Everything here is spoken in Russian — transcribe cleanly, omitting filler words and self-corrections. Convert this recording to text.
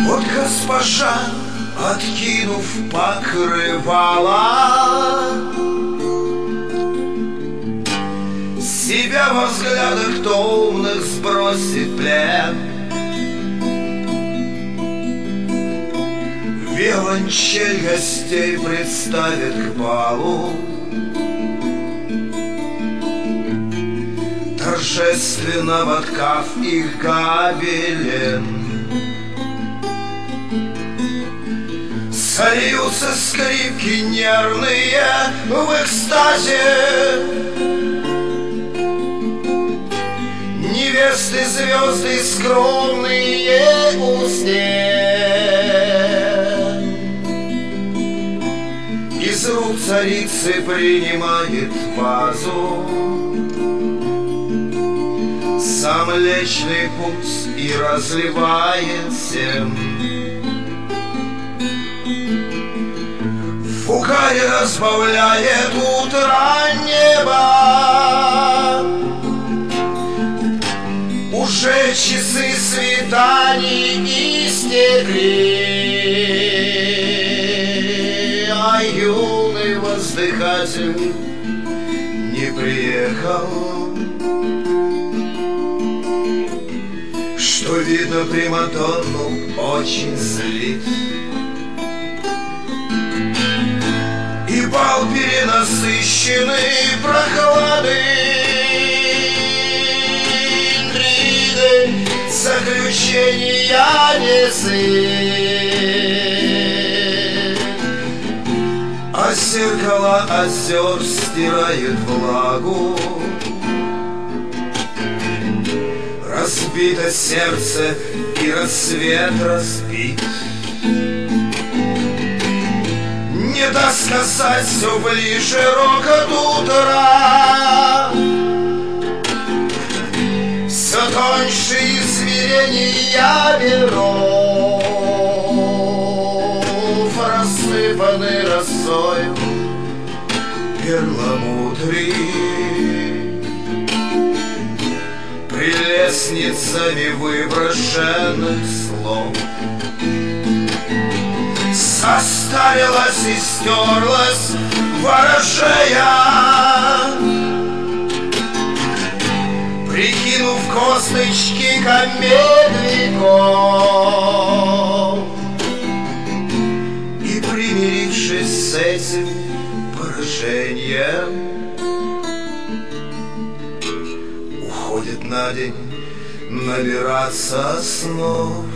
Вот госпожа, откинув покрывало, себя во взглядах томных сбросит плен. Виолончель гостей представит к балу, торжественно воткав их гобелен. Сольются скрипки нервные в экстазе, невесты звезды скромные у стен. Из рук царицы принимает вазу сам Млечный Путь и разливает всем. Фугаре разбавляет утро небо, уже часы свиданий истекли, а юный воздыхатель не приехал, что видно примадонну очень злит. И бал перенасыщенный прохладой, интригой, заключения незы. А зеркало озер стирает влагу, разбито сердце и рассвет разбит. Не даст сказать все ближе рокот утра, все тоньше измерения миров, рассыпаны росою перламутры, прелестницами выброшенных слов. Состарилась и стерлась ворожея, прикинув косточки комедников, и примирившись с этим поражением, уходит на день набираться снов.